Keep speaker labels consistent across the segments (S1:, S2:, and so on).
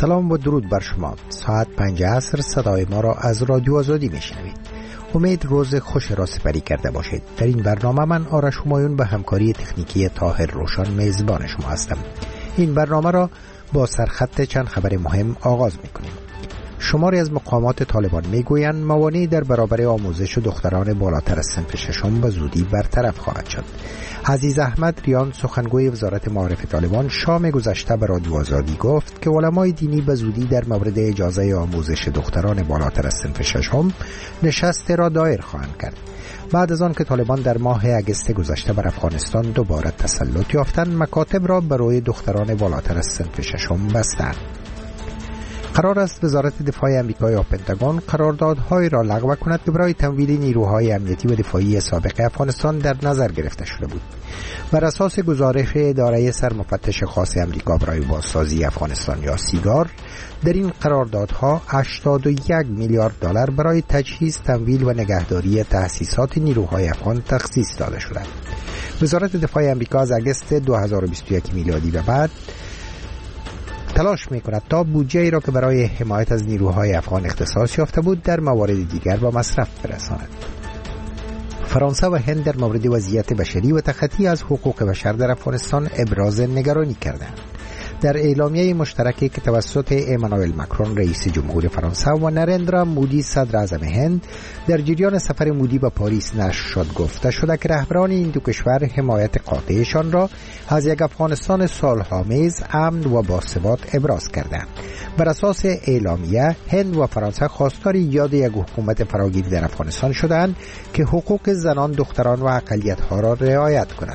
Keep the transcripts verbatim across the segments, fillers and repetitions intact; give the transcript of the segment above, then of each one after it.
S1: سلام و درود بر شما. ساعت پنج عصر صدای ما را از رادیو آزادی میشنوید. امید روز خوش را سپری کرده باشید. در این برنامه من آرش همایون به همکاری تکنیکی طاهر روشن میزبان شما هستم. این برنامه را با سرخط چند خبر مهم آغاز میکنیم. شماری از مقامات طالبان میگویند موانعی در برابر آموزش دختران بالاتر از صنف ششم به زودی برطرف خواهد شد. عزیز احمد ریان سخنگوی وزارت معارف طالبان شام گذشته به رادیو آزادی گفت که علمای دینی به زودی در مورد اجازه آموزش دختران بالاتر از صنف ششم نشست را دایر خواهند کرد. بعد از آن که طالبان در ماه اگست گذشته بر افغانستان دوباره تسلط یافتند، مکاتب را برای دختران بالاتر از صنف ششم بستند. قرار است وزارت دفاع آمریکا یا پنتاگون قراردادهای را لغو کند که برای تمویل نیروهای امنیتی و دفاعی سابق افغانستان در نظر گرفته شده بود. بر اساس گزارش اداره سرمفتش خاص آمریکا برای بازسازی افغانستان یا سیگار، در این قراردادها هشتاد و یک میلیارد دلار برای تجهیز، تمویل و نگهداری تأسیسات نیروهای افغان تخصیص داده شده. وزارت دفاع آمریکا از اگست دو هزار و بیست و یک میلادی به بعد تلاش می‌کند تا بودجه‌ای را که برای حمایت از نیروهای افغان اختصاص یافته بود در موارد دیگر به مصرف برساند. فرانسه و هند در مورد وضعیت بشری و تخطی از حقوق بشر در افغانستان ابراز نگرانی کردند. در اعلامیه مشترکی که توسط امانوئل مکرون رئیس جمهور فرانسه و نریندرا مودی صدر اعظم هند در جریان سفر مودی به پاریس نشر شد، گفته شده که رهبران این دو کشور حمایت قاطعشان را از یک افغانستان صلح‌آمیز، امن و باثبات ابراز کردند. بر اساس اعلامیه هند و فرانسه خواستار ایجاد یک حکومت فراگیر در افغانستان شدند که حقوق زنان، دختران و اقلیت‌ها را رعایت کند.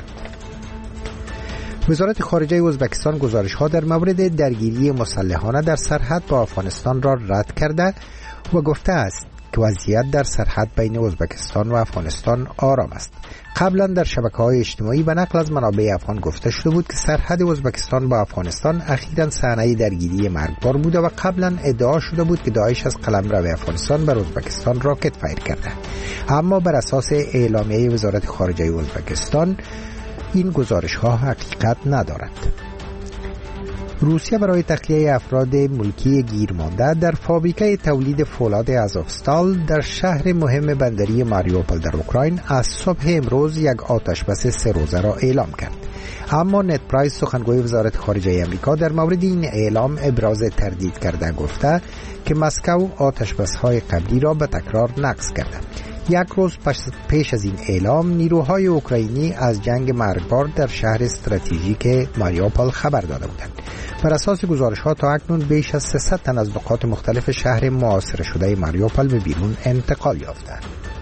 S1: وزارت خارجه ازبکستان گزارش‌ها در مورد درگیری مسلحانه در سرحد با افغانستان را رد کرده و گفته است که وضعیت در سرحد بین ازبکستان و افغانستان آرام است. قبلا در شبکه‌های اجتماعی به نقل از منابع افغان گفته شده بود که سرحد ازبکستان با افغانستان اخیراً صحنه درگیری مرگبار بوده و قبلا ادعا شده بود که داعش از قلمرو افغانستان بر ازبکستان راکت فایر کرده. اما بر اساس اعلامیه وزارت خارجه ازبکستان این گزارش ها حقیقت ندارد. روسیه برای تخلیه افراد ملکی گیر مانده در فابریکه تولید فولاد آزوفستال در شهر مهم بندری ماریوپول در اوکراین از صبح امروز یک آتشبس سه روزه را اعلام کرد. اما نت پرایس سخنگوی وزارت خارجه آمریکا در مورد این اعلام ابراز تردید کرده گفته که مسکو آتشبس‌های قبلی را به تکرار نقض کرده. یک روز پیش از این اعلام نیروهای اوکراینی از جنگ مرگبار در شهر استراتژیک ماریوپول خبر داده بودند. بر اساس گزارش‌ها تا اکنون بیش از سیصد تن از نقاط مختلف شهر محاصره شده ماریوپول به بیرون انتقال یافتند.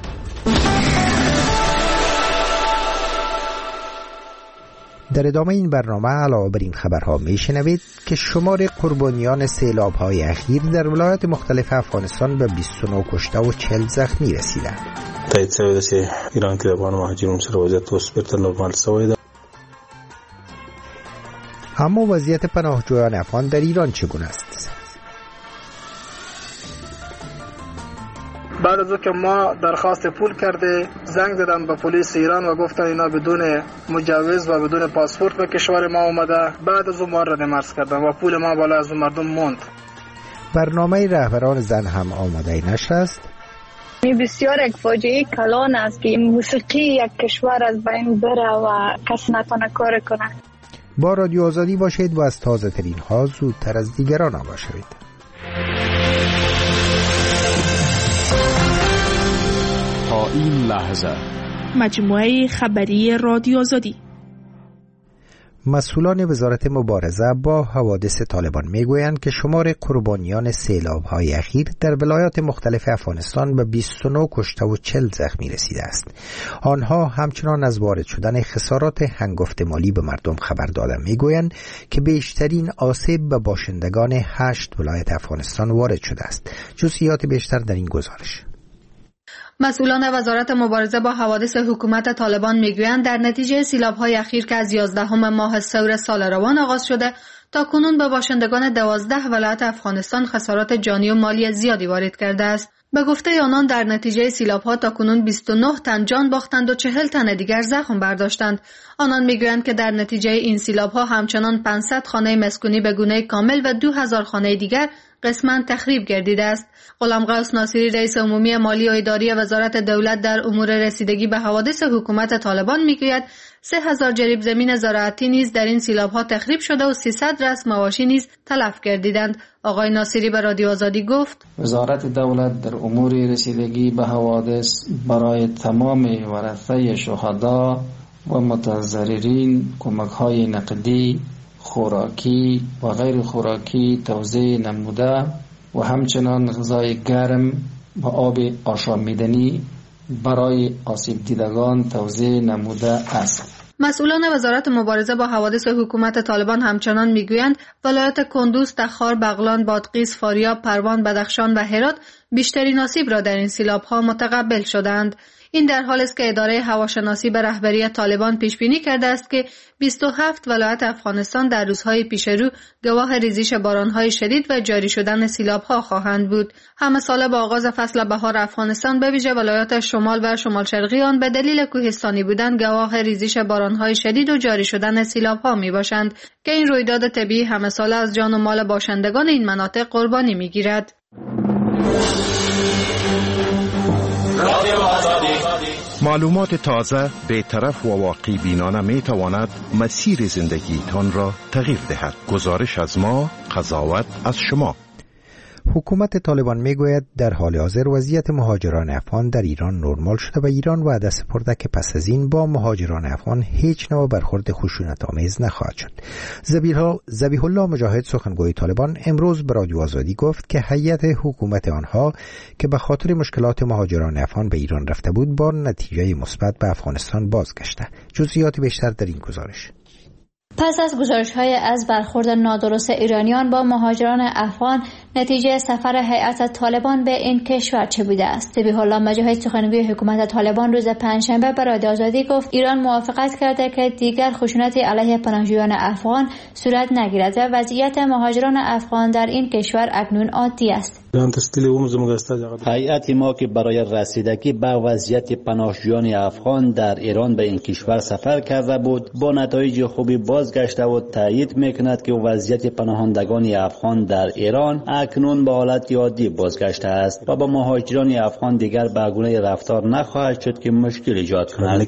S1: در ادامه این برنامه علاوه بر این خبرها میشنوید که شمار قربانیان سیلاب‌های اخیر در ولایات مختلف افغانستان به بیست و نه کشته و چهل زخمی رسیده.
S2: تایید شوی ده چې ایران کې د افغان مهاجرینو سره وضعیت اوس بیرته نورمال شوی ده.
S1: اما وضعیت پناهجویان افغان در ایران چگونه است؟
S3: بعد از که ما درخواست پول کرده زنگ زدم به پلیس ایران و گفتن اینا بدون مجوز و بدون پاسپورت به کشور ما اومده. بعد از اون ما رد مرز کردن و پول ما بالا از مردم موند.
S1: برنامه رهبران زن هم آماده نشر است.
S4: این بسیار یک فاجعه کلان است که موسیقی یک کشور از بین بره و کس نتونه کار کنه.
S1: با رادیو آزادی باشید و از تازه ترین ها زودتر از دیگران آگاه شوید.
S5: تا این لحظه
S6: مجموعه خبری رادیو آزادی.
S1: مسئولان وزارت مبارزه با حوادث طالبان میگویند که شمار قربانیان سیلاب‌های اخیر در ولایات مختلف افغانستان به بیست و نه کشته و چهل زخمی رسیده است. آنها همچنان از وارد شدن خسارات هنگفت مالی به مردم خبر دادند. میگویند که بیشترین آسیب به باشندگان هشت ولایت افغانستان وارد شده است. جزئیات بیشتر در این گزارش.
S7: مسئولان وزارت مبارزه با حوادث حکومت طالبان میگویند در نتیجه سیلاب‌های اخیر که از یازدهم ماه ثور سال روان آغاز شده تا کنون به باشندگان دوازده ولایت افغانستان خسارات جانی و مالی زیادی وارد کرده است. به گفته آنان در نتیجه سیلاب‌ها تاکنون بیست و نه تن جان باختند و چهل تن دیگر زخم برداشتند. آنان میگویند که در نتیجه این سیلاب‌ها همچنان پانصد خانه مسکونی به گونه کامل و دو هزار خانه دیگر قسماً تخریب گردیده است. غلامقوس ناصری رئیس عمومی مالی و اداری وزارت دولت در امور رسیدگی به حوادث حکومت طالبان میگوید سه هزار جریب زمین زراعتی نیز در این سیلاب‌ها تخریب شده و سیصد رأس مواشی نیز تلف گردیدند. آقای ناصری به رادیو آزادی گفت
S8: وزارت دولت در امور رسیدگی به حوادث برای تمام ورثه شهدا و متضررین کمک‌های نقدی، خوراکی و غیر خوراکی توزیع نموده و همچنان غذای گرم و آب آشامیدنی برای آسیب دیدگان توزیع نموده است.
S7: مسئولان وزارت مبارزه با حوادث حکومت طالبان همچنان میگویند ولایت کندوز، تخار، بغلان، بادغیس، فاریاب، پروان، بدخشان و هرات بیشترین آسیب را در این سیلاب‌ها متقبل شدند. این در حالی است که اداره هواشناسی به رهبری طالبان پیش بینی کرده است که بیست و هفت ولایت افغانستان در روزهای پیش رو گواه ریزش بارانهای شدید و جاری شدن سیلاب‌ها خواهند بود. همه ساله با آغاز فصل بهار افغانستان به ویژه ولایات شمال و شمال شرقی آن به دلیل کوهستانی بودن گواه ریزش بارانهای شدید و جاری شدن سیلاب‌ها میباشند که این رویداد طبیعی همه ساله از جان و مال باشندگان این مناطق قربانی میگیرد.
S9: معلومات تازه، بی‌طرف و واقعی بینانه می تواند مسیر زندگیتان را تغییر دهد. گزارش از ما، قضاوت از شما.
S1: حکومت طالبان میگوید در حال حاضر وضعیت مهاجران افغان در ایران نرمال شده و ایران وعده سپرده که پس از این با مهاجران افغان هیچ نوع برخورد خشونت‌آمیز نخواهد شد. ذبیح الله مجاهد سخنگوی طالبان امروز به رادیو آزادی گفت که هیئت حکومت آنها که به خاطر مشکلات مهاجران افغان به ایران رفته بود با نتیجه مثبت به افغانستان بازگشته. جزئیات بیشتر در این گزارش.
S10: پس از گزارش‌های از برخورد نادرست ایرانیان با مهاجران افغان، نتیجه سفر هیئت طالبان به این کشور چه بوده است؟ ذبیح الله مجاهد سخنگوی حکومت طالبان روز پنجشنبه به رادیو آزادی گفت ایران موافقت کرده که دیگر خشونت علیه پناهجویان افغان صورت نگیرد و وضعیت مهاجران افغان در این کشور اکنون عادی است.
S11: هیئت ما که برای رسیدگی به وضعیت پناهجویان افغان در ایران به این کشور سفر کرده بود با نتایج خوبی بازگشته و تایید میکند که وضعیت پناهندگان افغان در ایران اکنون به حالت عادی بازگشته است و با مهاجران افغان دیگر به گونه رفتار نخواهد شد که مشکل ایجاد کند.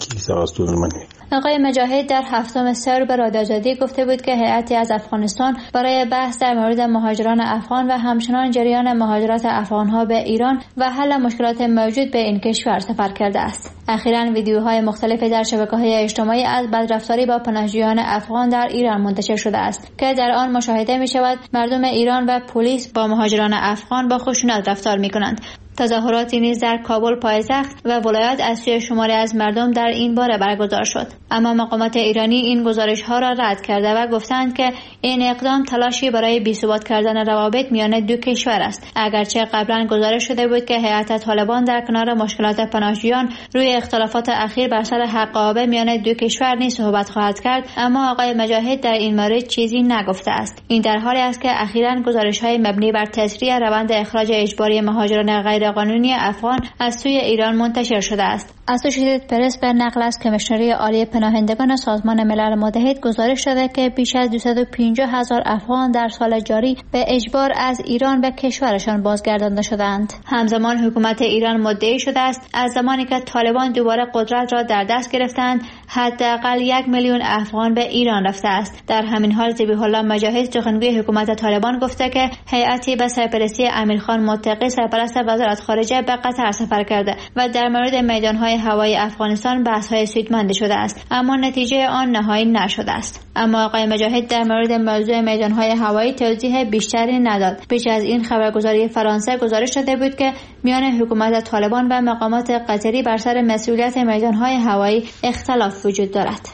S10: آقای مجاهد در هفتم سر به رادیو آزادی گفته بود که هیئتی از افغانستان برای بحث در مورد مهاجران افغان و همچنان جریان مهاجرت افغانها به ایران و حل مشکلات موجود به این کشور سفر کرده است. اخیراً ویدیوهای مختلفی در شبکه‌های اجتماعی از بدرفتاری با پناهجویان افغان در ایران منتشر شده است که در آن مشاهده می شود مردم ایران و پلیس با مهاجران افغان با خشونت رفتار می کنند. تظاهراتی نیز در کابل پایتخت و ولایت از سوی شماری از مردم در این باره برگزار شد، اما مقامات ایرانی این گزارش‌ها را رد کرده و گفتند که این اقدام تلاشی برای بی‌ثبات کردن روابط میان دو کشور است. اگرچه قبلا گزارش شده بود که هیئت طالبان در کنار مشکلات پناهجویان روی اختلافات اخیر بر سر حق آب میان دو کشور نیز صحبت خواهد کرد، اما آقای مجاهد در این مورد چیزی نگفته است. این در حالی است که اخیراً گزارش‌های مبنی بر تسریع روند اخراج اجباری مهاجران غیر قانونی افغان از سوی ایران منتشر شده است. اسوشییتد پرس به نقل از کمیشنری عالی پناهندگان سازمان ملل متحد گزارش داده که بیش از دویست و پنجاه هزار افغان در سال جاری به اجبار از ایران به کشورشان بازگردانده شدند. همزمان حکومت ایران مدعی شده است از زمانی که طالبان دوباره قدرت را در دست گرفتند حداقل یک میلیون افغان به ایران رفته است. در همین حال ذبیح الله مجاهد سخنگوی حکومت طالبان گفته که هیئتی به سرپرستی امیرخان متقی سرپرست وزارت خارجه به قطر سفر کرده و در مورد میدانهای هوایی افغانستان بحث‌های سودمندی شده است، اما نتیجه آن نهایی نشده است. اما آقای مجاهد در مورد موضوع میدانهای هوایی توضیح بیشتری نداد. پیش از این خبرگزاری فرانسه گزارش داده بود که میان حکومت طالبان و مقامات قطری بر سر مسئولیت میدانهای هوایی اختلاف وجود دارد.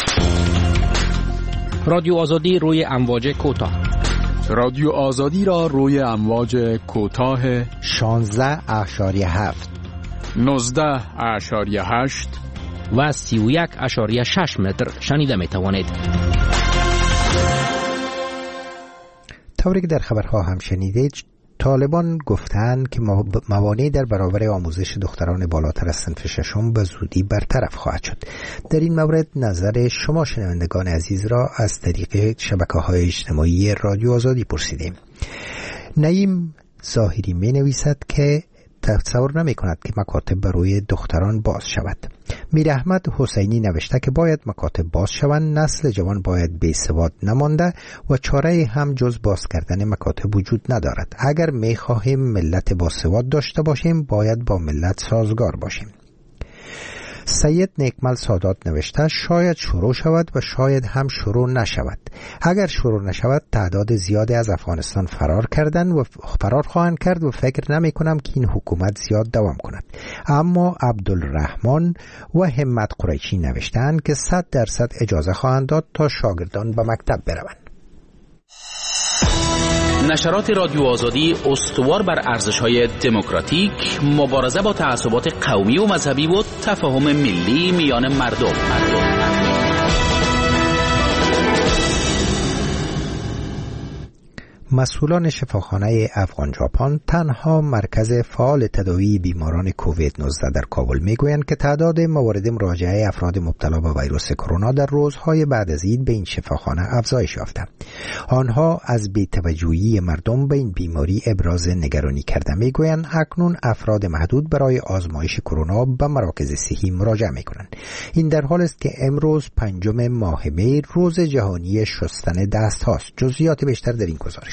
S12: رادیو آزادی روی امواج کوتاه.
S5: رادیو آزادی را روی امواج کوتاه
S1: شانزده اشاریه هفت،
S5: نوزده اشاریه هشت
S12: و سی و یک اشاریه شش متر شنیده می توانید.
S1: طوری که در خبرها هم شنیدید، طالبان گفتند که موانع در برابر آموزش دختران بالاتر از صنف ششم به زودی برطرف خواهد شد. در این مورد نظر شما شنوندگان عزیز را از طریق شبکه‌های اجتماعی رادیو آزادی پرسیدیم. نعیم ظاهری می نویسد که تصور نمی کند که مکاتب برای دختران باز شود. میر احمد حسینی نوشته که باید مکاتب باز شوند، نسل جوان باید بی سواد نمانده و چاره هم جز باز کردن مکاتب وجود ندارد. اگر می خواهیم ملت با سواد داشته باشیم باید با ملت سازگار باشیم. سید نیکمل سادات نوشته شاید شروع شود و شاید هم شروع نشود. اگر شروع نشود تعداد زیادی از افغانستان فرار کردند و فرار خواهند کرد و فکر نمی کنم که این حکومت زیاد دوام کند. اما عبدالرحمن و همت قریشی نوشتند که صد درصد اجازه خواهند داد تا شاگردان به مکتب بروند.
S12: نشرات رادیو آزادی استوار بر ارزش‌های دموکراتیک، مبارزه با تعصبات قومی و مذهبی و تفاهم ملی میان مردم. مردم.
S1: مسئولان شفاخانه افغان ژاپن تنها مرکز فعال تداوی بیماران کووید نوزده در کابل میگویند که تعداد موارد مراجعه افراد مبتلا به ویروس کرونا در روزهای بعد از عید به این شفاخانه افزایش یافته. آنها از بی‌توجهی مردم به این بیماری ابراز نگرانی کرده میگویند اکنون افراد محدود برای آزمایش کرونا به مراکز صحی مراجعه میکنند. این در حال است که امروز پنجم ماه می روز جهانی شستن دست هاست. جزئیات بیشتر در این گزارش.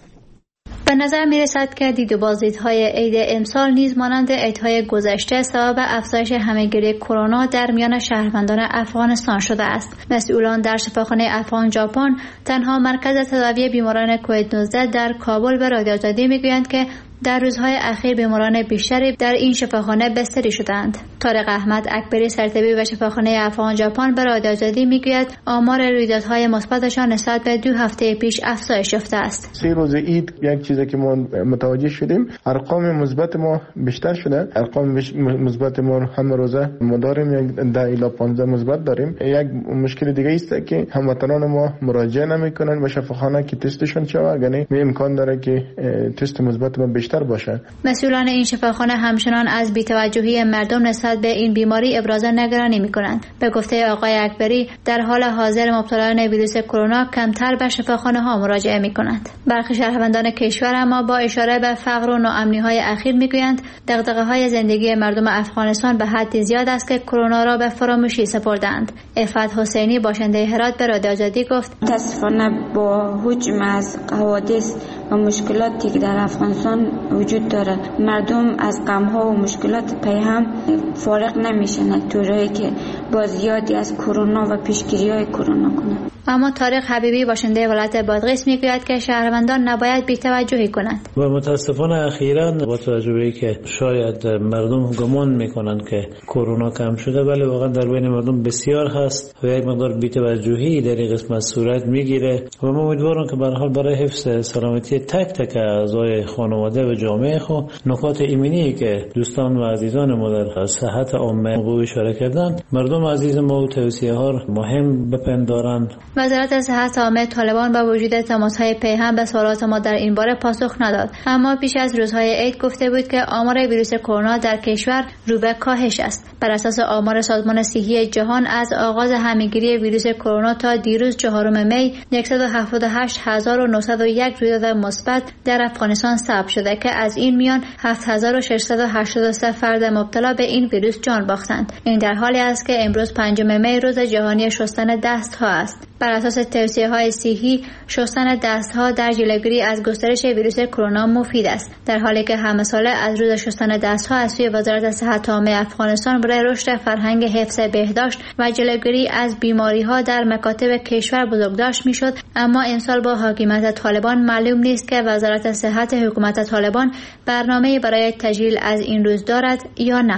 S10: به نظر می رسد که دید و بازدیدهای عید امسال نیز مانند عیدهای گذشته سبب افزایش همهگیری کرونا در میان شهروندان افغانستان شده است. مسئولان در شفاخانه افغان ژاپن تنها مرکز تداوی بیماران کووید نوزده در کابل به رادیو آزادی می گویند که در روزهای اخیر بیماران بیشتری در این شفاخانه بستری شدند. طارق احمد اکبری سرطبیب شفاخانه افغان ژاپن به رادیو آزادی میگوید آمار رویدادهای مثبتشان نسبت به دو هفته پیش افزایش یافته است.
S13: سه روز عید یک چیزی که ما متوجه شدیم ارقام مثبت ما بیشتر شده. ارقام مثبت ما هم روزه ما داریم یک ده الی پانزده مثبت داریم. یک مشکل دیگه است که هموطنان ما مراجعه نمیکنن به شفاخانه که تستشون شود، یعنی امکان داره که تست مثبت ما بیشتر باشه.
S10: مسئولان این شفاخانه همچنان از بی‌توجهی مردم نسبت به این بیماری ابراز نگرانی می‌کنند. به گفته آقای اکبری در حال حاضر مبتلایان ویروس کرونا کمتر به شفاخانه ها مراجعه می‌کنند. برخی شهروندان کشور اما با اشاره به فقر و ناامنی‌های اخیر می‌گویند دغدغه‌های زندگی مردم افغانستان به حدی زیاد است که کرونا را به فراموشی سپردند. عفت حسینی باشنده هرات به رادیو آزادی گفت
S14: متأسفانه با حجم از حوادث و مشکلاتی که در افغانستان وجود داره مردم از غم‌ها و مشکلات پی هم فارغ نمیشن تا جایی که با زیادی از کرونا و پیشگیری‌های کرونا کنند.
S10: اما طارق حبیبی باشنده ولایت بادغیس میگوید که شهروندان نباید بی‌توجهی کنند.
S15: و متاسفانه اخیراً با توجه به که شاید مردم گمان میکنند که کرونا کم شده، ولی واقعا در بین مردم بسیار هست و یک مقدار بی‌توجهی در این قسمت صورت میگیره و ما امیدوارم که به هر حال برای حفظ سلامتی تک تک اعضای خانواده و جامعه خو نکات ایمنی که دوستان و عزیزان ما در صحت عامه به اشاره کردند مردم عزیز ما و توصیه ها مهم بپندارند.
S10: وزارت صحت عامه طالبان با وجود تماس‌های پیهم به سوالات ما در این باره پاسخ نداد، اما پیش از روزهای عید گفته بود که آمار ویروس کرونا در کشور رو به کاهش است. بر اساس آمار سازمان صحی جهان از آغاز همهگیری ویروس کرونا تا دیروز چهارم می صد و هفتاد و هشت هزار و نهصد و یک رویداد مثبت در افغانستان ثبت شده که از این میان هفت هزار و ششصد و هشتاد و سه فرد مبتلا به این ویروس جان باختند. این در حالی است که امروز پنجم می روز جهانی شستن دست ها است. بر اساس توصیه‌های صحی شستن دست‌ها در جلوگیری از گسترش ویروس کرونا مفید است، در حالی که همه ساله از روز شستن دست‌ها از سوی وزارت صحت عامه افغانستان برای رشد فرهنگ حفظ بهداشت و جلوگیری از بیماری‌ها در مکاتب کشور بزرگداشت می‌شد، اما امسال با حاکمیت طالبان معلوم نیست که وزارت صحت حکومت طالبان برنامه‌ای برای تجلیل از این روز دارد یا نه.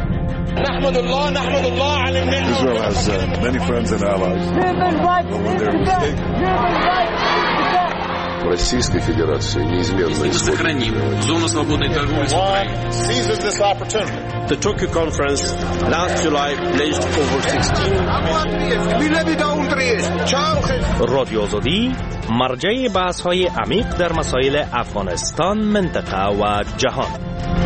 S16: نحمد الله نحمد الله على النعمة. Israel has uh, many friends and allies.
S17: Российской Федерации неизменно
S18: сохраним зону свободной торговли с Украиной.
S16: Seizes this opportunity.
S19: The Tokyo conference last July pledged over sixteen رادیو آزادی مرجع بحث های عمیق در مسائل افغانستان، منطقه و جهان.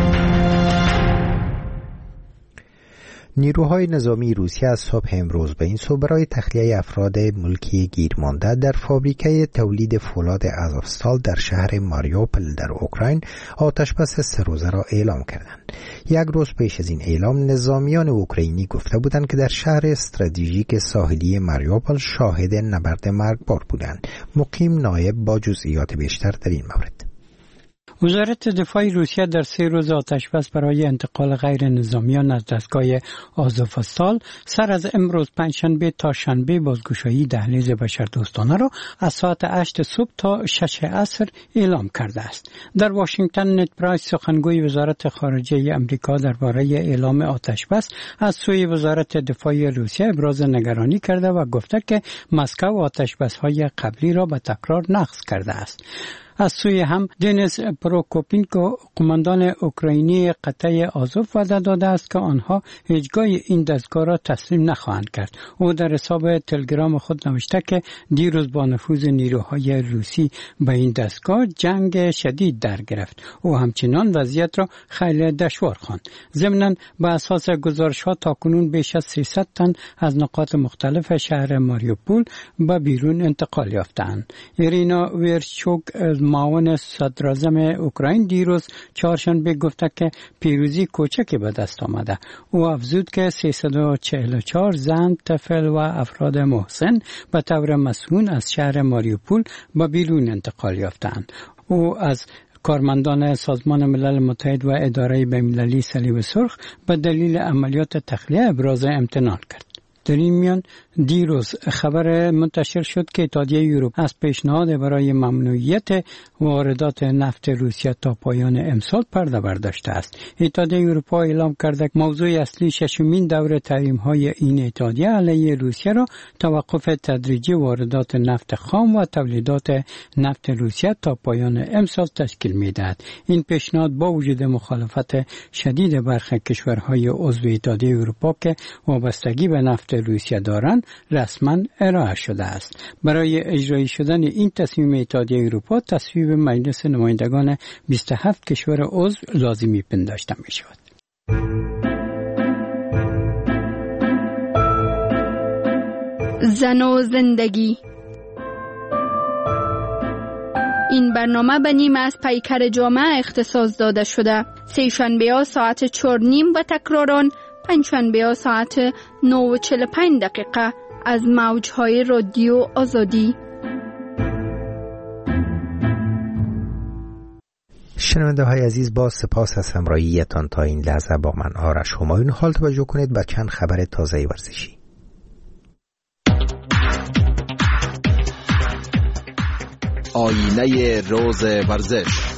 S1: نیروهای نظامی روسیه از صبح امروز به این سو برای تخلیه افراد ملکی گیرمانده در فابریکه تولید فولاد آزوفستال در شهر ماریوپل در اوکراین آتشبس سه روزه را اعلام کردند. یک روز پیش از این اعلام نظامیان اوکراینی گفته بودند که در شهر استراتژیک ساحلی ماریوپل شاهد نبرد مرگبار بودند. مقیم نایب با جزئیات بیشتر در این مورد.
S20: وزارت دفاع روسیه در سه روز آتشبس برای انتقال غیر نظامیان از دستگاه آزوفستال سر از امروز پنجشنبه تا شنبه بازگشایی دهلیز بشردوستانه را از ساعت هشت صبح تا شش عصر اعلام کرده است. در واشنگتن نت پرایس سخنگوی وزارت خارجه امریکا درباره اعلام آتشبس از سوی وزارت دفاع روسیه ابراز نگرانی کرده و گفته که مسکو آتشبس‌های قبلی را به تکرار نقض کرده است. از سوی هم دنیس پروکوپینکو قماندان اوکراینی قطعه آزوف وعده داده است که آنها هیچگاه این دستگاه را تسلیم نخواهند کرد. او در حساب تلگرام خود نوشته که دیروز با نفوذ نیروهای روسی به این دستگاه جنگ شدید در گرفت. او همچنان وضعیت را خیلی دشوار خواند. ضمناً به اساس گزارش‌ها تاکنون بیش از سیصد تن از نقاط مختلف شهر ماریوپول به بیرون انتقال یافتند. ایرینا ویرچوک معاون صدراعظم اوکراین دیروز چهارشنبه گفته که پیروزی کوچکی به دست آمده. او افزود که سیصد و چهل و چهار زن، طفل و افراد محسن به طور مسئول از شهر ماریوپول به بیرون انتقال یافتند. او از کارمندان سازمان ملل متحد و اداره بین‌المللی صلیب سرخ به دلیل عملیات تخلیه ابراز امتنان کرد. در این میان دیروز خبر منتشر شد که اتحادیه اروپا از پیشنهاد برای ممنوعیت واردات نفت روسیه تا پایان امسال پرده برداشته است. اتحادیه اروپا اعلام کرده که موضوع اصلی ششمین دور تحریم‌های این اتحادیه علیه روسیه را توقف تدریجی واردات نفت خام و تولیدات نفت روسیه تا پایان امسال تشکیل می‌دهد. این پیشنهاد با وجود مخالفت شدید برخی کشورهای عضو اتحادیه اروپا که وابستگی به نفت روسیه دارند رسما ارائه شده است. برای اجرایی شدن این تصمیم اتحادیه اروپا تصویب مجلس نمایندگان بیست و هفت کشور عضو لازمی پنداشته می شود.
S6: زن و زندگی. این برنامه به نیمه از پیکر جامعه اختصاص داده شده. سه شنبه ها ساعت چهار نیم و تکراران پنجشنبه ها ساعت نه و چهل و پنج دقیقه از موجهای رادیو آزادی.
S1: شنونده های عزیز، با سپاس از همراهیتان تا این لحظه با من آرش همایون. حال توجه کنید به چند خبر تازه ورزشی.
S21: آینه روز ورزش.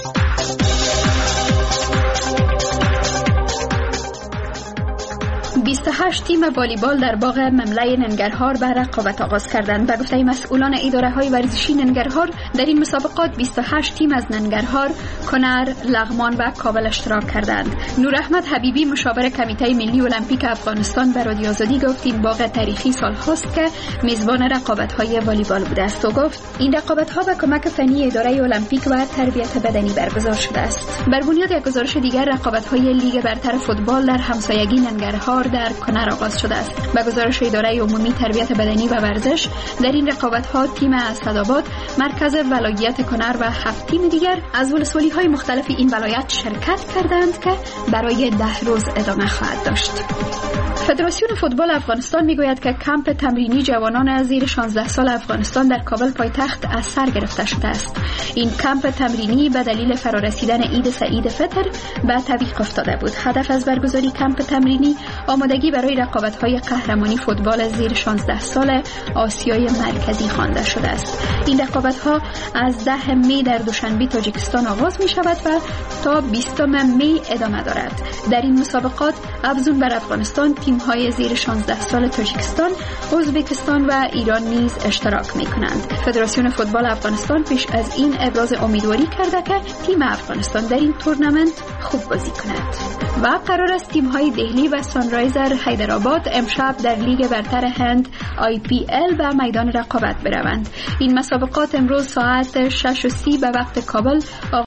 S22: بیست و هشت تیم والیبال در باغ مملای ننگرهار به رقابت آغاز کردند. به گفته مسئولان اداره های ورزشی ننگرهار، در این مسابقات بیست و هشت تیم از ننگرهار، کنر، لغمان و کابل اشتراک کردند. نور احمد حبیبی مشاور کمیته ملی المپیک افغانستان به رادیو آزادی گفت این باغ تاریخی سال هاست که میزبان رقابت های والیبال بوده است و گفت این رقابت ها به کمک فنی اداره المپیک و تربیت بدنی برگزار شده است. بر بنیاد یک گزارش دیگر، رقابت های لیگ برتر فوتبال در همسایگی ننگرهار در کنر آغاز شده است. به گزارش اداره عمومی تربیت بدنی و ورزش، در این رقابت‌ها تیم اسدآباد، مرکز ولایت کنر و هفت تیم دیگر از ولسوالی‌های مختلف این ولایت شرکت کردند که برای ده روز ادامه خواهد داشت. فدراسیون فوتبال افغانستان میگوید که کمپ تمرینی جوانان از زیر شانزده سال افغانستان در کابل پایتخت از سر گرفته شده است. این کمپ تمرینی به دلیل فرارسیدن عید سعید فطر به تعویق افتاده بود. هدف از برگزاری کمپ تمرینی آمادگی برای رقابت‌های قهرمانی فوتبال زیر شانزده سال آسیای مرکزی خوانده شده است. این رقابت‌ها از ده می در دوشنبه تاجیکستان آغاز می‌شود و تا بیستم می ادامه دارد. در این مسابقات افزون بر افغانستان تیم‌های زیر شانزده سال تاجیکستان، ازبکستان و ایران نیز اشتراک می‌کنند. فدراسیون فوتبال افغانستان پیش از این ابراز امیدواری کرده که تیم افغانستان در این تورنمنت خوب بازی کند. و قرار است تیم‌های دهلی و سانرایزر حیدرآباد امشب در لیگ برتر هند آی پی ال به میدان رقابت بروند. این مسابقات امروز ساعت شش و سی به وقت کابل.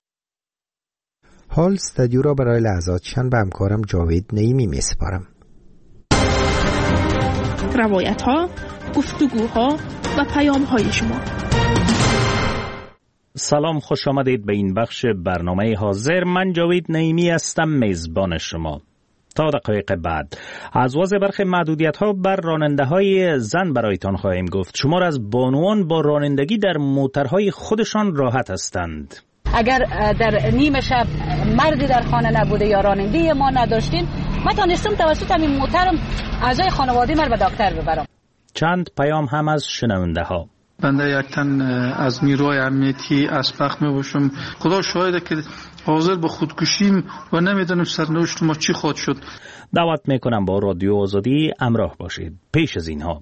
S1: حال استودیو را برای لحظات چند به همکارم جاوید نعیمی میسپارم.
S2: روایت ها، گفتگوها و پیام های شما.
S19: سلام، خوش آمدید به این بخش برنامه حاضر. من جاوید نعیمی هستم، میزبان شما. تا دقایق بعد از وضع برخی محدودیت ها بر راننده های زن برایتان خواهیم گفت. شمار از بانوان با رانندگی در موترهای خودشان راحت هستند.
S3: اگر در نیمه شب مردی در خانه نبوده یا راننده ما نداشتیم، من تانستم توسط همین موترم اعضای خانواده من به دکتر ببرم.
S19: چند پیام هم از شنونده ها.
S23: بنده یک تن از نیروهای امنیتی اسبق می باشم. خدا شاهده که حاضر به خودکشیم و نمیدونم سرنوشت ما چی خواهد شد.
S19: دعوت میکنم با رادیو آزادی همراه باشید. پیش از اینها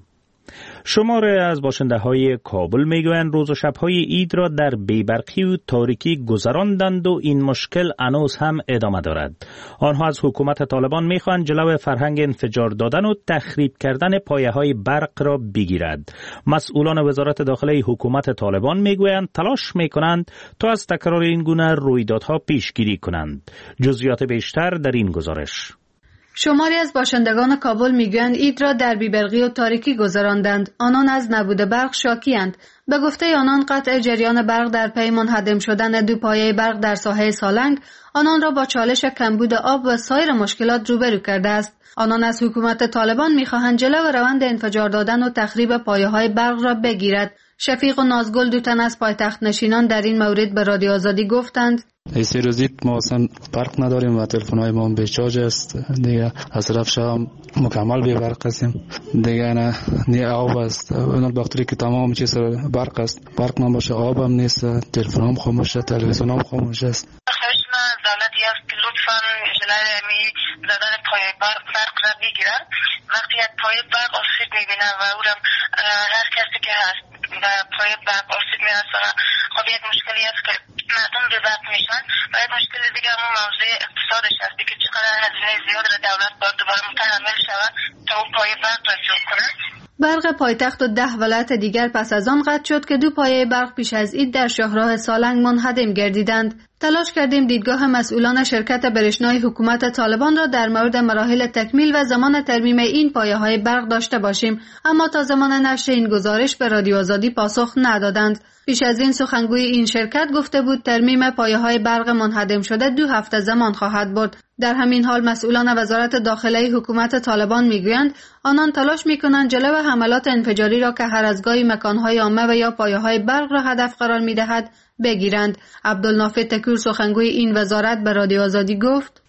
S19: شماره از باشنده های کابل میگویند روز و شبهای عید را در بیبرقی و تاریکی گذراندند و این مشکل هنوز هم ادامه دارد. آنها از حکومت طالبان میخواهند جلو فرهنگ انفجار دادن و تخریب کردن پایه های برق را بگیرد. مسئولان وزارت داخله حکومت طالبان میگویند تلاش میکنند تا از تکرار این گونه رویدادها پیشگیری کنند. جزئیات بیشتر در این گزارش.
S7: شماری از باشندگان کابل میگویند عید را در بیبرقی و تاریکی گذراندند. آنان از نبود برق شاکی‌اند. به گفته آنان قطع جریان برق در پی منهدم شدن دو پایه برق در ساحه سالنگ آنان را با چالش کمبود آب و سایر مشکلات روبرو کرده است. آنان از حکومت طالبان میخواهند جلو روند انفجار دادن و تخریب پایه‌های برق را بگیرد. شفیق و نازگل دو تن از پایتخت نشینان در این مورد به رادیو آزادی گفتند
S24: این سه روزی ما اصلا برق نداریم و تلفن‌های ما به شارژ است. دیگه از طرف شام مکمل به برق هستیم. دیگه نه نه آب است. اون باکتری که تمام چیز برق است. برق نباشه آب هم نیست. تلفن هم خاموش است. تلویزیون هم خاموش است.
S25: خشم دولتی است که لطفاً جلوی می زدن پای برق برق را بگیرن. وقتی یک پای برق آسیب می‌بینه و اونم هر کسی که هست و پای برق آسیب می‌رسه، خب یک مشکلی است که مردم به برق میشن و یک مشکل دیگه همون موضوع اقتصادش است که چقدر هزینه زیاد را دولت باید دوباره متحمل شود تا اون پای برق را جور کنه.
S7: برق پایتخت و ده ولایت دیگر پس از آن قطع شد که دو پایه برق پیش از عید در شاهراه سالنگ منهدم گردیدند. تلاش کردیم دیدگاه مسئولان شرکت برشنای حکومت طالبان را در مورد مراحل تکمیل و زمان ترمیم این پایه‌های برق داشته باشیم، اما تا زمان نشر این گزارش به رادیو آزادی پاسخ ندادند. پیش از این سخنگوی این شرکت گفته بود ترمیم پایه‌های برق منهدم شده دو هفته زمان خواهد برد. در همین حال مسئولان وزارت داخله حکومت طالبان میگویند آنان تلاش میکنند جلو حملات انفجاری را که هر از گاهی مکانهای عامه و یا پایه‌های برق را هدف قرار میدهد بگیرند. عبدالنافع تکور سخنگوی این وزارت به رادیو آزادی گفت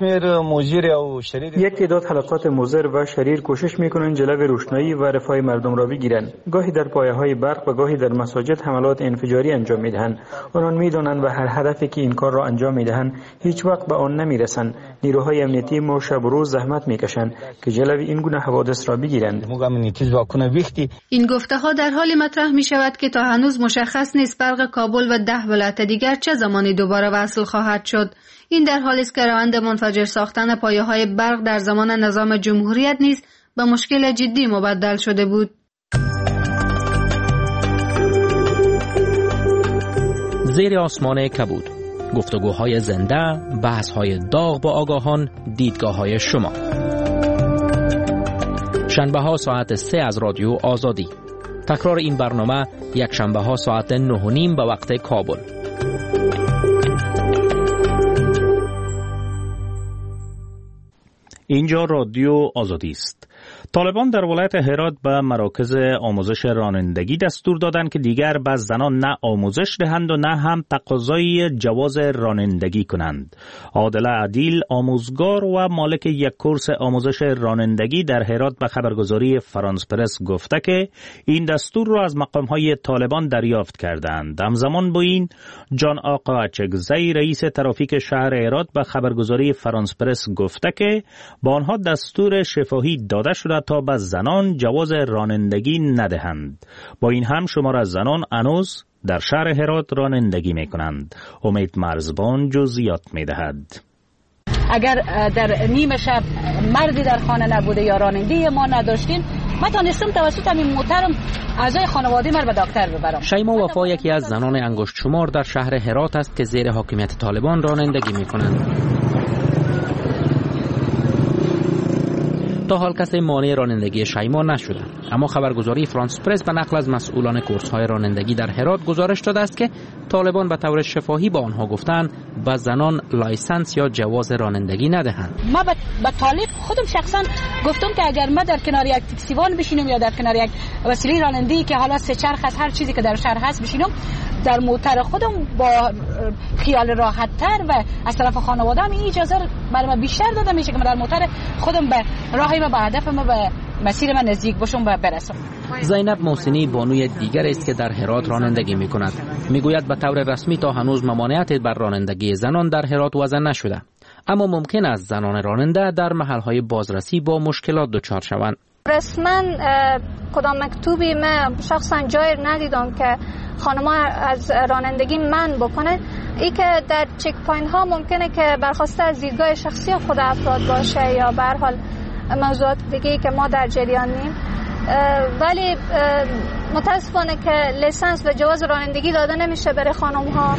S26: یک تعداد حلقات مضر و شریر کوشش میکنند جلو روشنایی و رفاه مردم را بگیرند. گاهی در پایه‌های برق و گاهی در مساجد حملات انفجاری انجام میدهند. آنان میدانند و هر هدفی که این کار را انجام میدهند هیچ وقت به آن نمیرسند. نیروهای امنیتی ما شب و روز زحمت میکشند که جلو این گونه حوادث را بگیرند.
S7: این گفته ها در حالی مطرح می شود که تا هنوز مشخص نیست برق کابل و ده ولایت دیگر چه زمانی دوباره وصل خواهد شد. این در حالی است که روند منفجر ساختن پایه‌های برق در زمان نظام جمهوریت نیز به مشکل جدی مبدل شده بود.
S12: زیر آسمان کبود، گفتگوهای زنده، بحث‌های داغ با آگاهان، دیدگاه‌های شما. شنبه ها ساعت سه از رادیو آزادی. تکرار این برنامه یک شنبه ها ساعت نه و نیم به وقت کابل.
S19: اینجا رادیو آزادی است. طالبان در ولایت هرات به مراکز آموزش رانندگی دستور دادند که دیگر به زنان نه آموزش دهند و نه هم تقاضای جواز رانندگی کنند. عادله عدیل، آموزگار و مالک یک کورس آموزش رانندگی در هرات به خبرگزاری فرانس پرس گفته که این دستور را از مقام‌های طالبان دریافت کردند. همزمان با این جان آقا اچگزی رئیس ترافیک شهر هرات به خبرگزاری فرانس پرس گفته که با آنها دستور شفاهی داده شده تا به زنان جواز رانندگی ندهند. با این هم شمار از زنان هنوز در شهر هرات رانندگی می کنند. امید مرزبان جزئیات می دهد.
S3: اگر در نیمه شب مردی در خانه نبوده یا راننده ما نداشتیم، من تانستم توسط همین محترم اعضای خانواده من به دکتر ببرم.
S4: شیما وفا یکی از زنان انگشت شمار در شهر هرات است که زیر حاکمیت طالبان رانندگی می‌کنند. تا حال کسی مانع رانندگی شیما نشده، اما خبرگزاری فرانس پرس به نقل از مسئولان کورس‌های رانندگی در هرات گزارش داده است که طالبان به طور شفاهی با آنها گفتند به زنان لایسنس یا جواز رانندگی ندهند.
S3: ما به طالب خودم شخصا گفتم که اگر ما در کنار یک تاکسیوان بشینم یا در کنار یک وسیله رانندگی که حالا سه چرخ از هر چیزی که در شهر هست بشینم، در موتر خودم با خیال راحت تر و از طرف خانواده هم این اجازه برای من بیشتر داده میشه که من در موتر خودم به راهی ما به هدف ما به مسیر من نزدیک باشم و برسم.
S4: زینب محسنی بانوی دیگر است که در هرات رانندگی میکند. میگوید به طور رسمی تا هنوز ممانعت بر رانندگی زنان در هرات وضع نشده، اما ممکن است زنان راننده در محلهای بازرسی با مشکلات دچار شوند.
S5: رسما کدام مکتوبی من شخصا جای ندیدم که خانم‌ها از رانندگی من بکنه. ای که در چک پوینت ها ممکنه که برخواسته از دیدگاه شخصی خود افراد باشه یا به هر حال موضوعات دیگه‌ای که ما در جریان نیم، ولی متاسفانه که لیسانس و جواز رانندگی داده نمیشه برای خانم‌ها.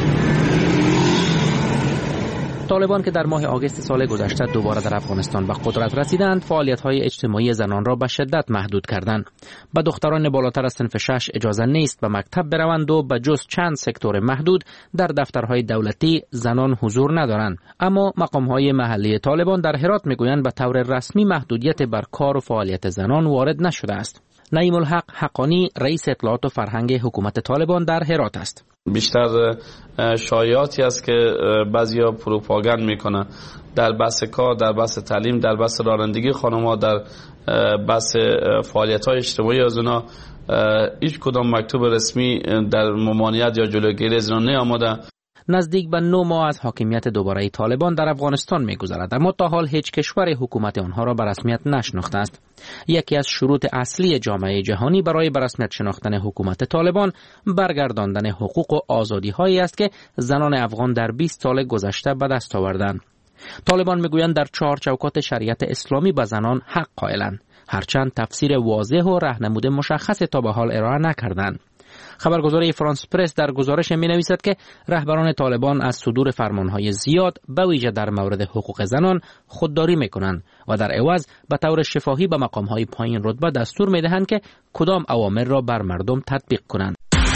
S4: طالبان که در ماه آگوست سال گذشته دوباره در افغانستان به قدرت رسیدند، فعالیت‌های اجتماعی زنان را به شدت محدود کردند. به دختران بالاتر از صنف شش اجازه نیست به مکتب بروند و به جز چند سکتور محدود در دفترهای دولتی زنان حضور ندارند. اما مقام‌های محلی طالبان در هرات میگویند به طور رسمی محدودیت بر کار و فعالیت زنان وارد نشده است. نعیم الحق حقانی رئیس اطلاعات و فرهنگ حکومت طالبان در هرات است.
S8: بیشتر شایعاتی است که بعضیا پروپاگاند میکنن در بحث کار، در بحث تعلیم، در بحث رانندگی خانم‌ها، در بحث فعالیت‌های اجتماعی از اونا هیچ کدام مکتوب رسمی در ممانعت یا جلوگیری از اونا نیامده.
S4: نزدیک به نه ماه از حاکمیت دوباره طالبان در افغانستان می‌گذرد، اما تا حال هیچ کشور حکومت آنها را به رسمیت نشناخته است. یکی از شروط اصلی جامعه جهانی برای به رسمیت شناختن حکومت طالبان برگرداندن حقوق و آزادی‌هایی است که زنان افغان در بیست سال گذشته به دست آوردند. طالبان می‌گویند در چهار چوکات شریعت اسلامی به زنان حق قائلند، هرچند تفسیر واضح و راهنمود مشخص تا به حال ارائه نکردند. خبرگزاری فرانس پرس در گزارش می نویسد که رهبران طالبان از صدور فرمانهای زیاد به ویژه در مورد حقوق زنان خودداری می کنند و در عوض به طور شفاهی به مقامهای پایین رتبه دستور می دهند که کدام اوامر را بر مردم تطبیق کنند.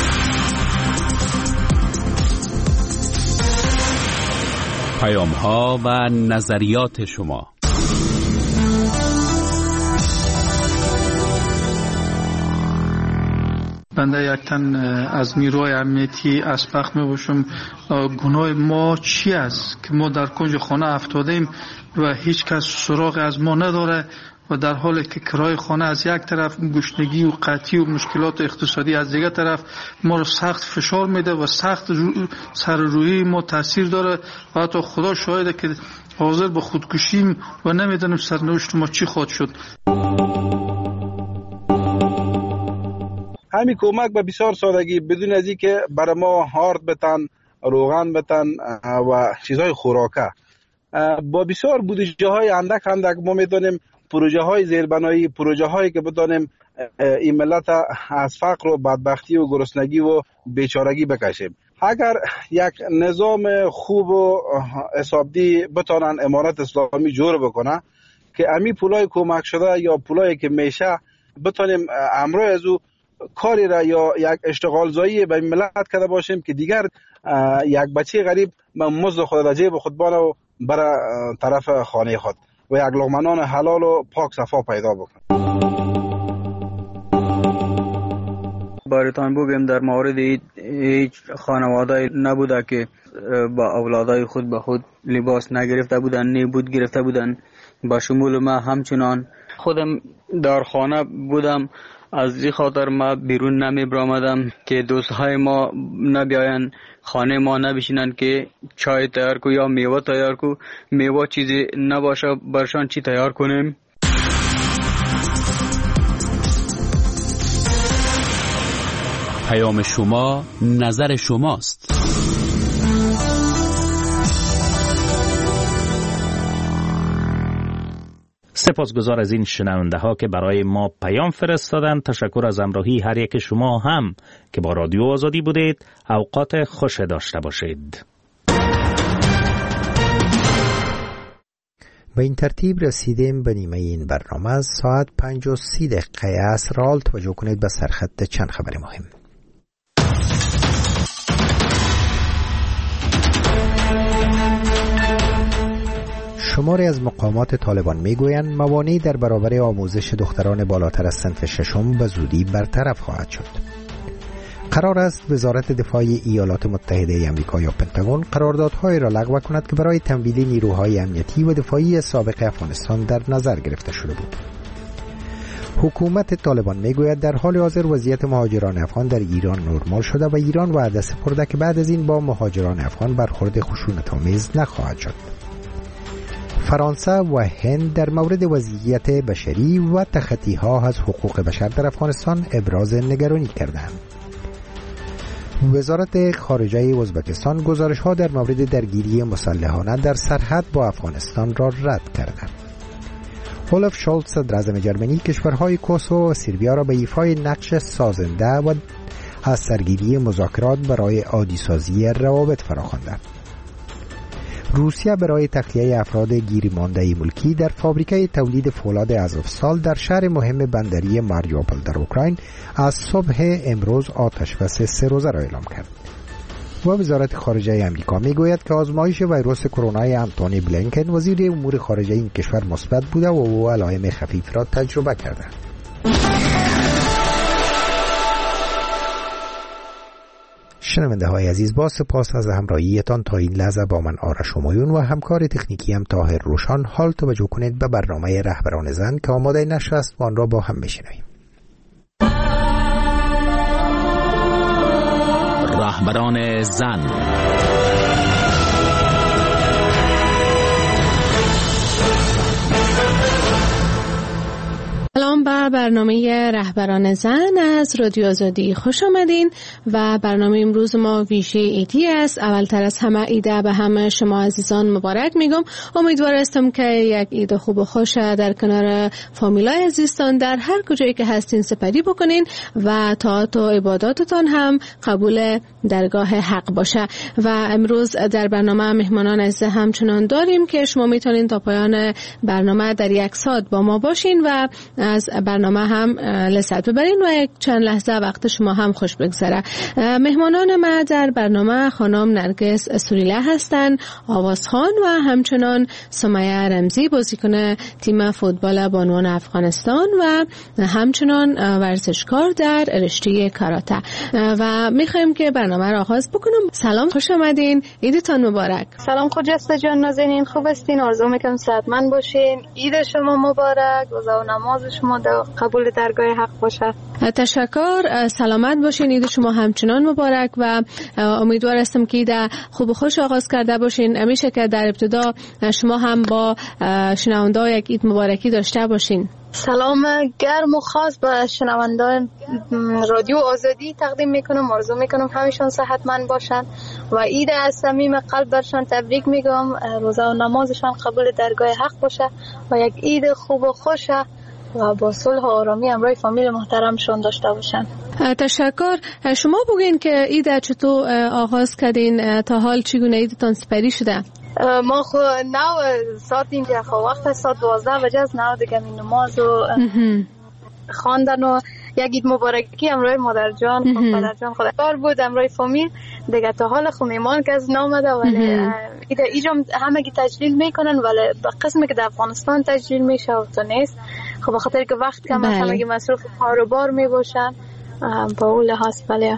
S12: پیام‌ها و نظریات شما.
S23: بنده یک تن از نیروهای امنیتی اسبق می باشم. گناه ما چی است که ما در کنج خانه افتادیم و هیچ کس سراغ از ما نداره و در حالی که کرای خانه از یک طرف، گشنگی و قحطی و مشکلات اقتصادی از دیگر طرف ما رو سخت فشار میده و سخت سر روحی ما تاثیر داره و حتی خدا شاهده که حاضر به خودکشیم و نمیدونم سرنوشت ما چی خواهد شد.
S9: همین کمک به بسیار سادگی بدون از اینکه برای ما هارد بتن، روغن بتن و چیزهای خوراکه، با بسیار بودجه های اندک اندک ما میتونیم پروژه های زیربنایی، پروژه هایی که بتونیم این ملت از فقر و بدبختی و گرسنگی و بیچارگی بکشیم. اگر یک نظام خوب و حسابدی بتونن امارت اسلامی جور بکنه که امی پولای کمک شده یا پولایی که میشه بتونیم امروز از او کاری را یا یک اشتغال زایی به ملت کرده باشیم که دیگر یک بچه غریب مزد خود در جیب خود بانه و برای طرف خانه خود و یک لقمه حلال و پاک صفا پیدا بکنه.
S11: بارتان بگم در مورد هیچ خانواده نبوده که با اولادای خود به خود لباس نگرفته بودن، نیبود گرفته بودن. با شمول ما همچنان خودم در خانه بودم، از این خاطر ما بیرون نمی برآمدم که دوستهای ما نبیاین خانه ما نبشینن که چای تیار کو یا میوه تیار کو. میوه چیزی نباشه برشان چی تیار کنیم.
S12: پیام شما نظر شماست.
S19: سپاسگزار از این شنونده ها که برای ما پیام فرستادند. تشکر از همراهی هر یک شما هم که با رادیو آزادی بودید. اوقات خوش داشته باشید.
S1: به این ترتیب رسیدیم به نیمه این برنامه. از ساعت پنج و سی دقیقه عصر حال توجه کنید به سرخط چند خبر مهم. شماری از مقامات طالبان میگویند موانعی در برابر آموزش دختران بالاتر از صنف ششم به زودی برطرف خواهد شد. قرار است وزارت دفاع ایالات متحده آمریکا یا پنتاگون قراردادهای را لغو کند که برای تمویل نیروهای امنیتی و دفاعی سابق افغانستان در نظر گرفته شده بود. حکومت طالبان میگوید در حال حاضر وضعیت مهاجران افغان در ایران نرمال شده و ایران وعده سپرده که بعد از این با مهاجران افغان برخورد خشونت‌آمیز نخواهد شد. فرانسه و هند در مورد وضعیت بشری و تخطی‌ها از حقوق بشر در افغانستان ابراز نگرانی کردند. وزارت خارجه ازبکستان گزارش‌ها در مورد درگیری مسلحانه در سرحد با افغانستان را رد کردند. اولف شولز صدر اعظم جرمنی کشورهای کوسوو و سربیا را به ایفای نقش سازنده و از سرگیری مذاکرات برای عادی‌سازی روابط فراخوانده. روسیه برای تخلیه افراد گیرمانده ملکی در فابریکه تولید فولاد آزوفستال در شهر مهم بندری ماریوپول در اوکراین از صبح امروز آتشبس سه روزه را اعلام کرد. و وزارت خارجه آمریکا میگوید که آزمایش ویروس کرونا انتونی بلینکن وزیر امور خارجه این کشور مثبت بوده و او علائم خفیف را تجربه کرده. شنونده های عزیز، با سپاس از همراهیتان تا این لحظه با من آرش همایون و همکار تکنیکی هم طاهر روشان. حال توجه کنید به برنامه رهبران زن که آماده نشر است و آن را با هم بشنویم.
S12: رهبران زن.
S10: سلام به برنامه رهبران زن از رادیو آزادی خوش آمدین و برنامه امروز ما ویژه ایدی است. اولتر از همه ایده به همه شما عزیزان مبارک میگم. امیدوار هستم که یک ایده خوب و خوش در کنار فامیلای عزیزتان در هر کجایی که هستین سپری بکنین و طاعات و عباداتتان هم قبول درگاه حق باشه. و امروز در برنامه مهمانان عزیز همچنان داریم که شما میتونین تا پایان برنامه در یک ساعت با ما باشین و از برنامه هم لذت ببرین و یک چند لحظه وقت شما هم خوش بگذره. مهمانان ما در برنامه خانم نرگس سوریله هستند، آوازخوان و همچنان سمیه رمزی بازیکن تیم فوتبال بانوان افغانستان و همچنان ورزشکار در رشته کاراته. و میخوایم که برنامه را آغاز بکنم. سلام، خوش آمدین، عیدتان مبارک.
S5: سلام خجسته جان، نازنین خوب هستین؟ آرزو میکنم صحتمند باشین. عید شما مبارک، روزه و نماز شما در قبول درگاه حق باشه.
S10: تشکر، سلامت باشین، عید شما همچنان مبارک و امیدوار هستم که عید خوب و خوش آغاز کرده باشین. میشه که در ابتدا شما هم با شنونده‌ها یک عید مبارکی داشته باشین.
S5: سلام گرم و خاص به شنوندگان رادیو آزادی تقدیم میکنم. آرزو میکنم همیشون صحتمند باشن و عید از صمیم قلب برشان تبریک میگم. روزه و نمازشان قبول درگاه حق باشه و یک عید خوب و خوشه و با صلح و آرامی همراه فامیل محترمشون داشته باشن.
S10: تشکر. شما بگین که عید چطور آغاز کردین؟ تا حال چگونه عیدتان سپری شده؟
S5: ما خو نو ساعت اینجا خو وقت ساعت دوازده بجه از نو دیگه می نماز و خواندن و یک عید مبارکی همراه مادر جان و پدر جان خدا بار بود همراه فامیل دیگه. تا حال خو میمان که از نامده ولی ایده ایجام همه گی تجلیل میکنن ولی به قسمی که در افغانستان تجلیل میشه و تو نیست. خب بخاطر که وقت کم از همه گی مصروف کاروبار میباشن با اون لحاظ. بله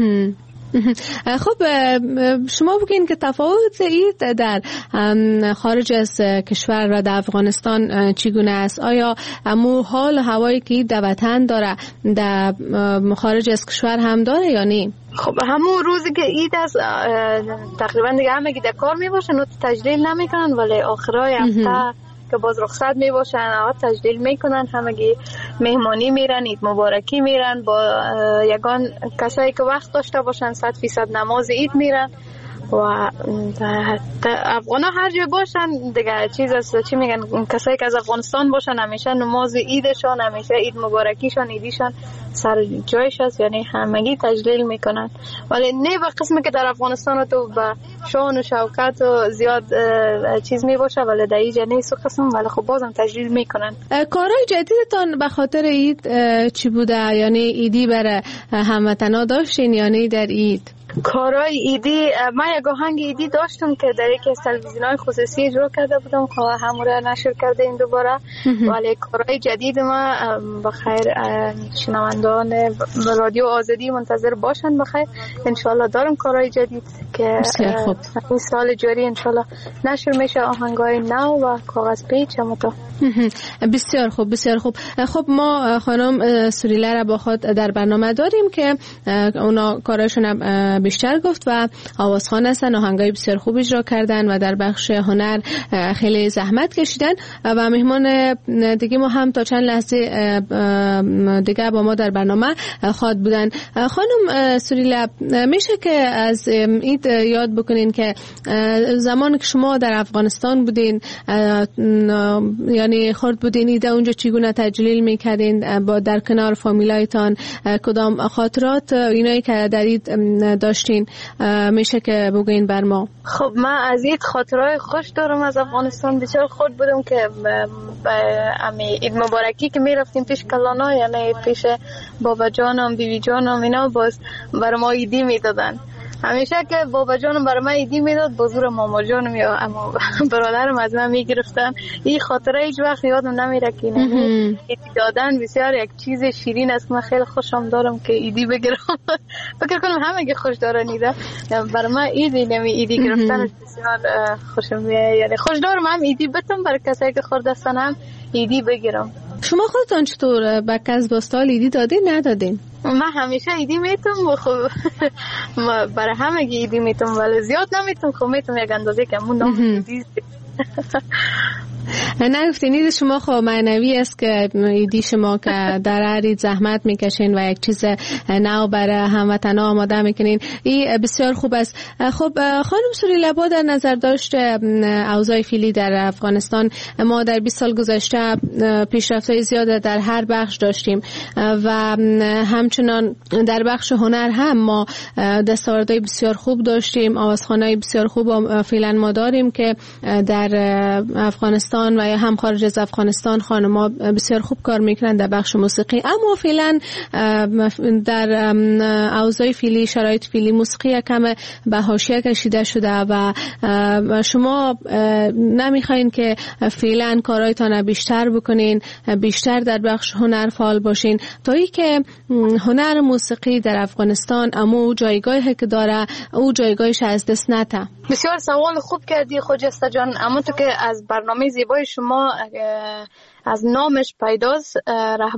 S10: خب شما بگین که تفاوت عید در خارج از کشور و در افغانستان چگونه است؟ آیا امو حال هوایی که عید در وطن داره در خارج از کشور هم داره یا نه؟
S5: خب همون روزی که عید است تقریبا دیگه همه که در کار می باشن و تجلیل نمی کنن ولی آخرای هفته که باز رخصت می باشن آقا تجلیل می کنن. همگی مهمانی میرن، عید مبارکی میرن، با یگان کسایی که وقت داشته باشن صد فیصد نماز عید میرن
S13: و افغان ها هر جای باشن دیگه چیز است، چی میگن، کسایی که از افغانستان باشن همیشه نماز عیدشان، همیشه عید مبارکیشان، عیدیشان سر جایش است، یعنی همگی تجلیل میکنن. ولی نه به قسمی که در افغانستان تو به شان و شوکت و زیاد چیز میباشه، ولی در اینجا نیست و قسم، ولی خب بازم تجلیل میکنن.
S10: کارهای جدیدتان به خاطر عید چی بوده؟ یعنی ایدی برای هموطنا داشتین یا نه در عید؟
S13: کارهای ایدی من یک آهنگ ایدی داشتم که در یکی از تلویزیون‌های خصوصی اجرا کرده بودم که همواره نشر کرده این دوباره. ولی کارهای جدید ما بخیر شنوندگان رادیو آزادی منتظر باشن. بخیر انشالله دارم کارهای جدید که این سال جاری انشالله نشر میشه، آهنگای نو و کاغذ پیچ هم تو.
S10: بسیار خوب بسیار خوب. خب ما خانم سوریله را با خود در برنامه داریم که اونا کارشون بیشتر گفت و آوازخوان هستن، آهنگای بسیار خوب اجرا کردن و در بخش هنر خیلی زحمت کشیدن و مهمان دیگه ما هم تا چند لحظه دیگه با ما در برنامه خواهد بودن. خانم سوریله، میشه که از عید یاد بکنین که زمان که شما در افغانستان بودین، یعنی خرد بودین، ایده اونجا چگونه تجلیل میکردین با در کنار فامیلایتان، کدام خاطرات اینایی که در عید داشتین میشه که بگین بر ما؟
S13: خب من از عید خاطرهای خوش دارم از افغانستان. بسیار خرد بودم که امی عید مبارکی که میرفتیم پیش کلانا، یعنی پیش بابا جانم بیبی جانم، اینا باز بر ما عیدی میدادن. همیشه که بابا جانم برای من عیدی میداد، بزرگ ماما جانم یا اما برادرم از من میگرفتن. این خاطره هیچ وقت یادم نمیره که عیدی دادن بسیار یک چیز شیرین است. من خیلی خوشم دارم که عیدی بگیرم. فکر کنم همه که خوش دارن ایده. برای من عیدی نمی عیدی گرفتن بسیار خوشم میاد، یعنی خوش دارم هم عیدی بتم برای کسایی که خورد هستن هم عیدی بگیرم.
S10: شما خودتون چطور به کس باستال عیدی دادین ندادین؟
S13: من همیشه ایدی میتونم و خب برای همه ایدی میتونم، ولی زیاد نمیتونم. خب میتونم یک اندازه که همون نام ایدی.
S10: نگفتین عید شما خب معنوی است که ایدی شما که در هر عید زحمت میکشین و یک چیز نو برای هموطنا آماده میکنین، این بسیار خوب است. خب خانم سوریله، با در نظر داشت اوضاع فعلی در افغانستان، ما در بیست سال گذشته پیشرفت‌های زیاد در هر بخش داشتیم و همچنان در بخش هنر هم ما دستاوردهای بسیار خوب داشتیم، آوازخوان‌های بسیار خوب فعلا ما داریم که در افغانستان و یا هم خارج از افغانستان خانم‌ها بسیار خوب کار میکنن در بخش موسیقی. اما فعلا در اوضاع فعلی، شرایط فعلی، موسیقی کم به حاشیه کشیده شده و شما نمیخواین که فعلا کارهایتان بیشتر بکنین، بیشتر در بخش هنر فعال باشین تا ای که هنر موسیقی در افغانستان اما جایگاهی که داره او جایگاهش از دست نده.
S13: بسیار سوال خوب کردی خجسته جان. اما تو که از برنامه زیبای شما از نامش پیداست،